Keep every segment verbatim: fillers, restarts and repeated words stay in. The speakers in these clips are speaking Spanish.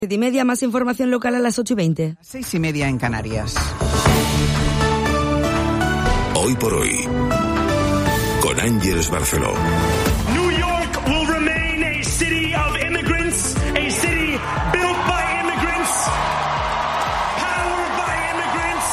siete y media, más información local a las ocho y veinte. Seis y media en Canarias. Hoy por hoy, con Ángeles Barceló. New York will remain a city of immigrants, a city built by immigrants, powered by immigrants.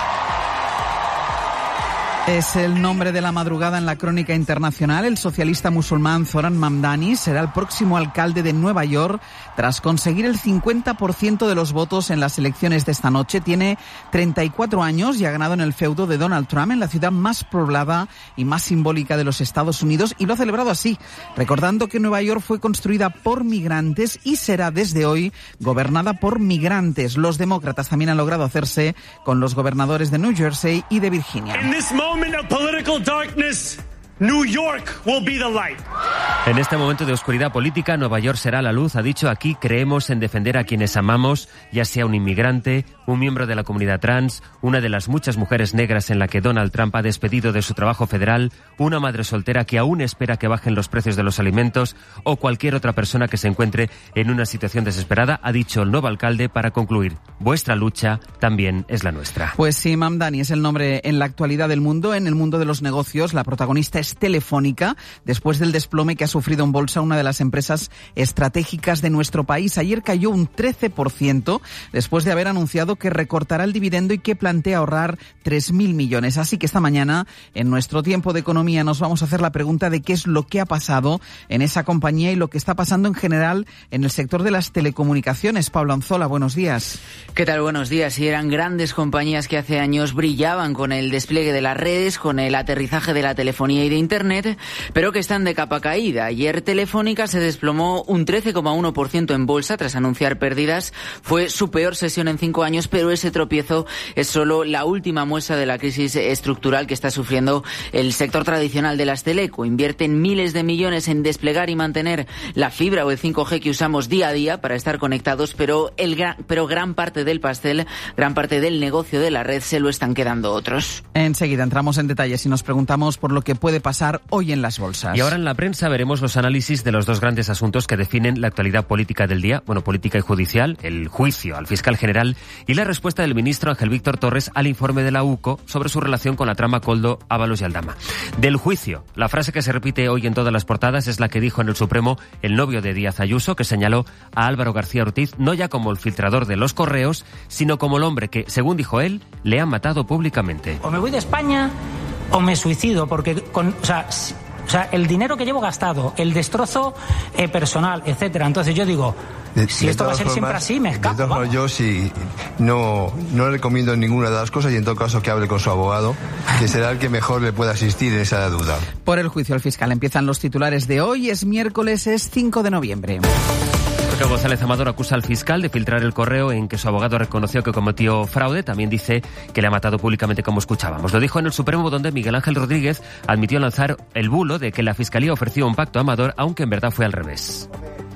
Es el nombre de la madrugada en la crónica internacional. El socialista musulmán Zoran Mamdani será el próximo alcalde de Nueva York tras conseguir el cincuenta por ciento de los votos en las elecciones de esta noche. Tiene treinta y cuatro años y ha ganado en el feudo de Donald Trump en la ciudad más poblada y más simbólica de los Estados Unidos, y lo ha celebrado así, recordando que Nueva York fue construida por migrantes y será desde hoy gobernada por migrantes. Los demócratas también han logrado hacerse con los gobernadores de New Jersey y de Virginia. In this moment of political darkness, New York will be the light. En este momento de oscuridad política, Nueva York será la luz. Ha dicho: aquí creemos en defender a quienes amamos, ya sea un inmigrante, un miembro de la comunidad trans, una de las muchas mujeres negras en la que Donald Trump ha despedido de su trabajo federal, una madre soltera que aún espera que bajen los precios de los alimentos o cualquier otra persona que se encuentre en una situación desesperada. Ha dicho el nuevo alcalde para concluir: vuestra lucha también es la nuestra. Pues sí, Mamdani es el nombre en la actualidad del mundo. En el mundo de los negocios, la protagonista es Telefónica, después del desplome que ha sufrido en bolsa una de las empresas estratégicas de nuestro país. Ayer cayó un trece por ciento después de haber anunciado que recortará el dividendo y que plantea ahorrar tres mil millones. Así que esta mañana, en nuestro tiempo de economía, nos vamos a hacer la pregunta de qué es lo que ha pasado en esa compañía y lo que está pasando en general en el sector de las telecomunicaciones. Pablo Anzola, buenos días. ¿Qué tal? Buenos días. Y eran grandes compañías que hace años brillaban con el despliegue de las redes, con el aterrizaje de la telefonía y de Internet, pero que están de capa caída. Ayer Telefónica se desplomó un trece coma uno por ciento en bolsa tras anunciar pérdidas. Fue su peor sesión en cinco años, pero ese tropiezo es solo la última muestra de la crisis estructural que está sufriendo el sector tradicional de las teleco. Invierten miles de millones en desplegar y mantener la fibra o el cinco G que usamos día a día para estar conectados, pero, el gran, pero gran parte del pastel, gran parte del negocio de la red se lo están quedando otros. Enseguida entramos en detalles y nos preguntamos por lo que puede pasar hoy en las bolsas. Y ahora en la prensa veremos los análisis de los dos grandes asuntos que definen la actualidad política del día, bueno, política y judicial, el juicio al fiscal general y la respuesta del ministro Ángel Víctor Torres al informe de la U C O sobre su relación con la trama Koldo, Ábalos y Aldama. Del juicio, la frase que se repite hoy en todas las portadas es la que dijo en el Supremo el novio de Díaz Ayuso, que señaló a Álvaro García Ortiz no ya como el filtrador de los correos, sino como el hombre que, según dijo él, le ha matado públicamente. O me voy de España o me suicido, porque con, o sea, o sea, el dinero que llevo gastado, el destrozo eh, personal, etcétera. Entonces yo digo, de, si de esto va a ser formas, siempre así, me escapo. De todas formas, yo sí no, no le recomiendo ninguna de las cosas, y en todo caso que hable con su abogado, que será el que mejor le pueda asistir en esa duda. Por el juicio al fiscal empiezan los titulares de hoy. Es miércoles, es cinco de noviembre. Jorge González Amador acusa al fiscal de filtrar el correo en que su abogado reconoció que cometió fraude. También dice que le ha matado públicamente, como escuchábamos. Lo dijo en el Supremo, donde Miguel Ángel Rodríguez admitió lanzar el bulo de que la Fiscalía ofreció un pacto a Amador, aunque en verdad fue al revés.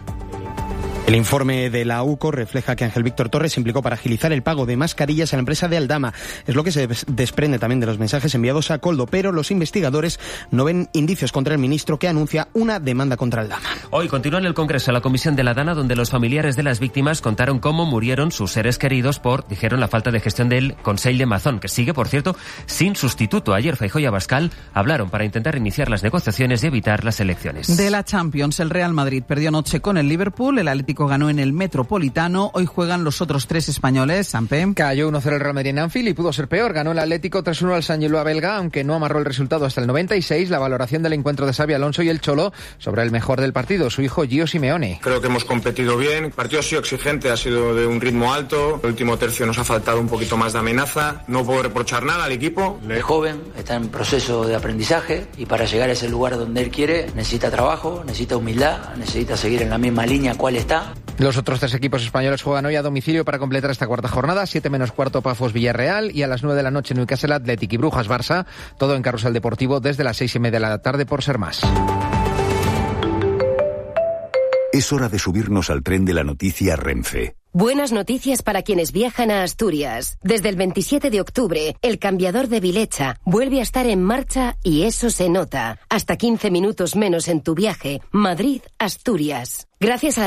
El informe de la U C O refleja que Ángel Víctor Torres se implicó para agilizar el pago de mascarillas a la empresa de Aldama. Es lo que se desprende también de los mensajes enviados a Koldo, pero los investigadores no ven indicios contra el ministro, que anuncia una demanda contra Aldama. Hoy continúa en el Congreso la comisión de la Dana, donde los familiares de las víctimas contaron cómo murieron sus seres queridos por, dijeron, la falta de gestión del Consell de Mazón, que sigue, por cierto, sin sustituto. Ayer Feijóo y Abascal hablaron para intentar iniciar las negociaciones y evitar las elecciones. De la Champions, el Real Madrid perdió anoche con el Liverpool, el Atlético ganó en el Metropolitano. Hoy juegan los otros tres españoles. Sampe. Cayó uno cero el Real Madrid en Anfield y pudo ser peor. Ganó el Atlético tres uno al San Giloa belga, aunque no amarró el resultado hasta el noventa y seis. La valoración del encuentro de Xabi Alonso y el Cholo sobre el mejor del partido, su hijo Gio Simeone. Creo que hemos competido bien. El partido ha sido exigente, ha sido de un ritmo alto. El último tercio nos ha faltado un poquito más de amenaza. No puedo reprochar nada al equipo. Es joven, está en proceso de aprendizaje y para llegar a ese lugar donde él quiere necesita trabajo, necesita humildad, necesita seguir en la misma línea cual está. Los otros tres equipos españoles juegan hoy a domicilio para completar esta cuarta jornada. siete menos cuarto Pafos Villarreal y a las nueve de la noche Newcastle Athletic y Brujas Barça. Todo en Carrusel Deportivo desde las seis y media de la tarde por ser más. Es hora de subirnos al tren de la noticia Renfe. Buenas noticias para quienes viajan a Asturias. Desde el veintisiete de octubre, el cambiador de Vilecha vuelve a estar en marcha y eso se nota. Hasta quince minutos menos en tu viaje. Madrid-Asturias. Gracias a